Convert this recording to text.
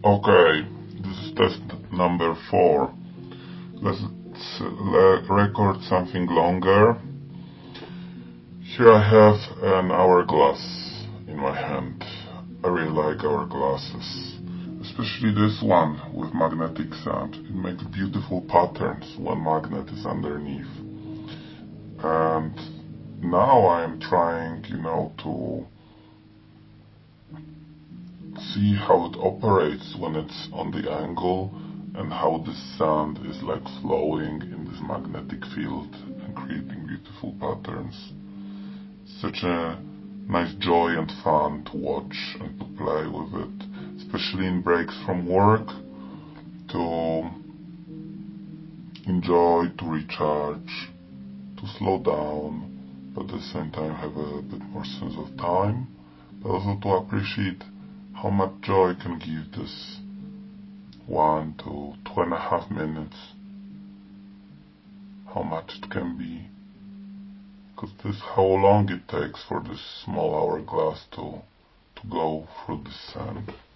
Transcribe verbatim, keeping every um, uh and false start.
Okay, this is test number four. Let's le record something longer. Here I have an hourglass in my hand. I really like hourglasses, especially this one with magnetic sand. It makes beautiful patterns when magnet is underneath. And now I am trying, you know, to see how it operates when it's on the angle and how the sand is like flowing in this magnetic field and creating beautiful patterns. Such a nice joy and fun to watch and to play with it, especially in breaks from work, to enjoy, to recharge, to slow down, but at the same time have a bit more sense of time, but also to appreciate how much joy can give this one to two and a half minutes, how much it can be, because this is how long it takes for this small hourglass to to go through the sand.